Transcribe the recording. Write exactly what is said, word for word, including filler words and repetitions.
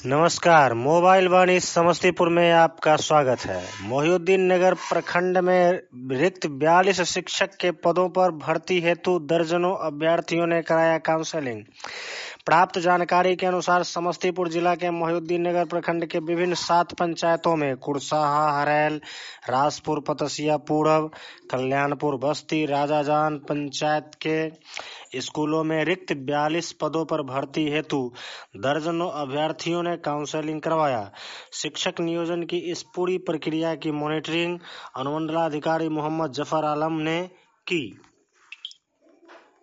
नमस्कार। मोबाइल वाणी समस्तीपुर में आपका स्वागत है। मोहिउद्दीन नगर प्रखंड में रिक्त बयालीस शिक्षक के पदों पर भर्ती हेतु दर्जनों अभ्यर्थियों ने कराया काउंसलिंग। प्राप्त जानकारी के अनुसार समस्तीपुर जिला के मोहिउद्दीन नगर प्रखंड के विभिन्न सात पंचायतों में कुरसाहा, हरैल, राजपुर, पतसिया, पूरब, कल्याणपुर, बस्ती, राजाजान पंचायत के स्कूलों में रिक्त बयालीस पदों पर भर्ती हेतु दर्जनों अभ्यर्थियों ने काउंसलिंग करवाया। शिक्षक नियोजन की इस पूरी प्रक्रिया की मॉनिटरिंग अनुमंडलाधिकारी मोहम्मद जफर आलम ने की।